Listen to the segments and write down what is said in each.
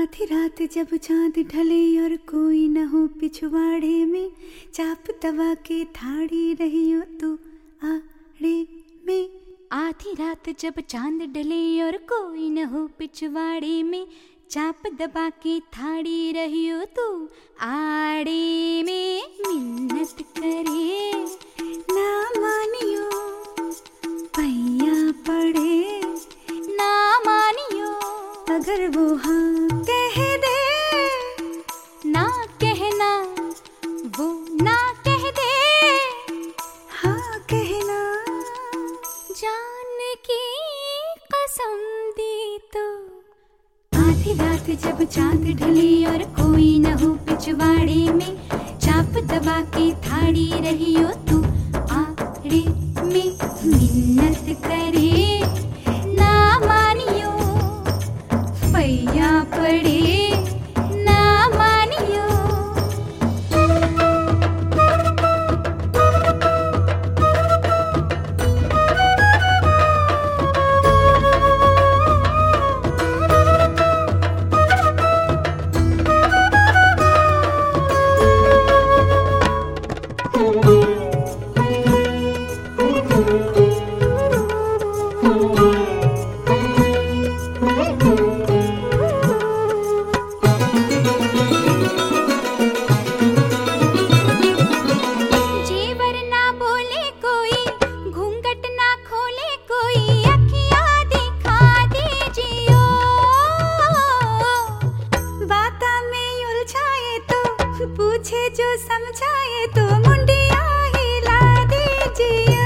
आधी रात जब चांद ढले और कोई न हो पिछवाड़े में, चाप दबा के थाड़ी रही हो तू आड़े में। आधी रात जब चांद डले और कोई न हो पिछवाड़े में, चाप दबा के थाड़ी रही हो तू आड़े में। मिन्नत करे ना मानियो पैया पड़े, ना मानियो अगर वो हाँ कह दे, ना कहना वो ना कह दे, हाँ कहना जान की कसम दी तो। आधी रात जब चांद ढले और कोई न हो पिछवाड़े में, चाप दबा के थाड़ी रही हो तू आड़े में। मिन्नत करे ना मानियो पैया पड़े, ना मानियो। पूछे जो समझाए तो मुंडिया हिला दीजिए।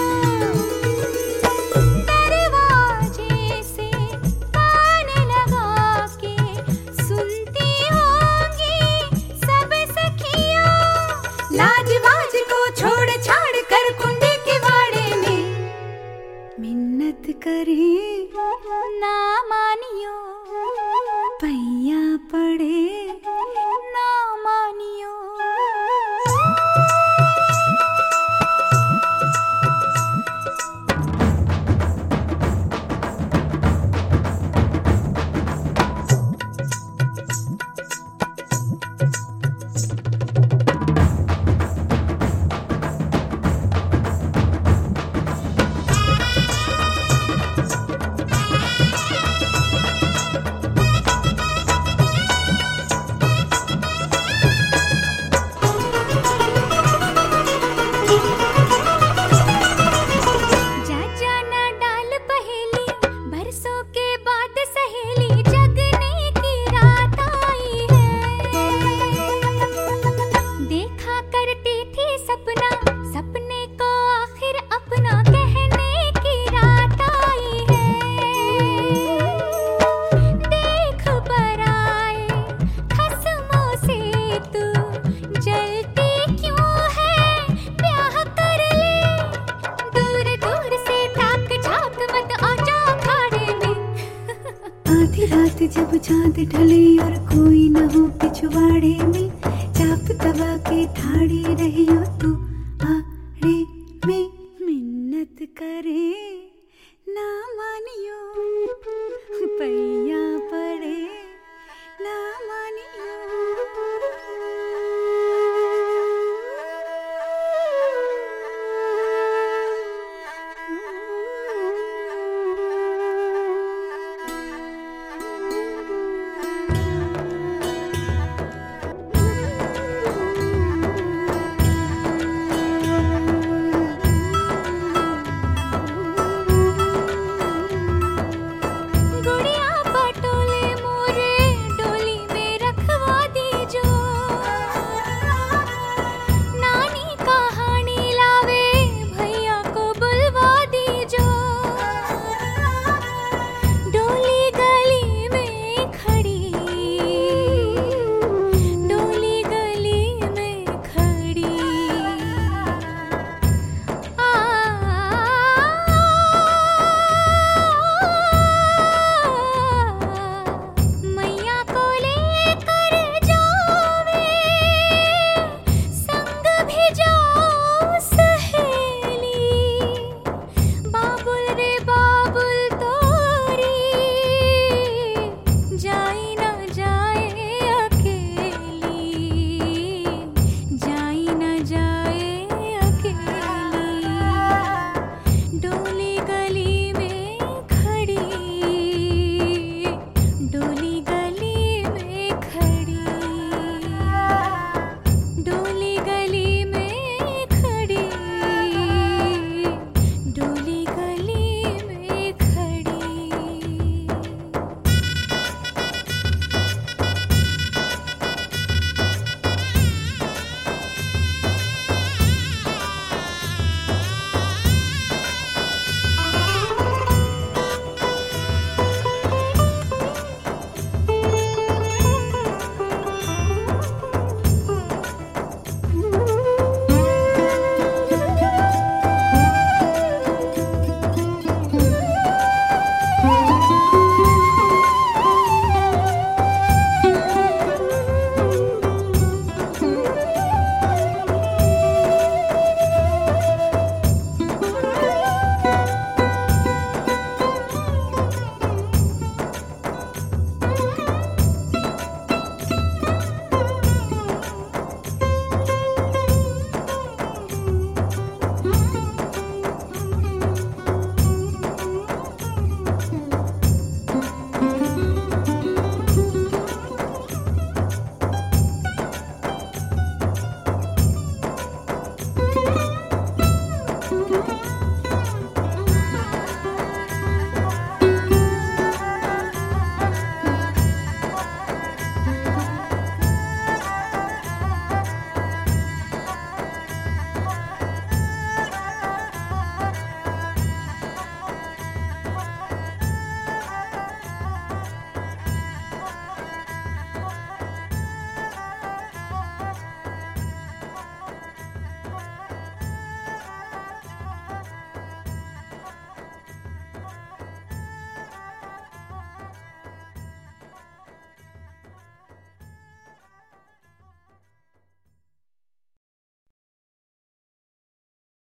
दरवाजे से कान लगा के सुनती होंगी सब सखियां, लाज बाज को छोड़ छाड़ कर कुंडे के वाड़े में। मिन्नत करे ना मानियो पैया पड़े, ना मानियो। आधी रात जब चांद ढले और कोई न हो पिछवाड़े में, चाप दबा के थाड़ी रही हो तू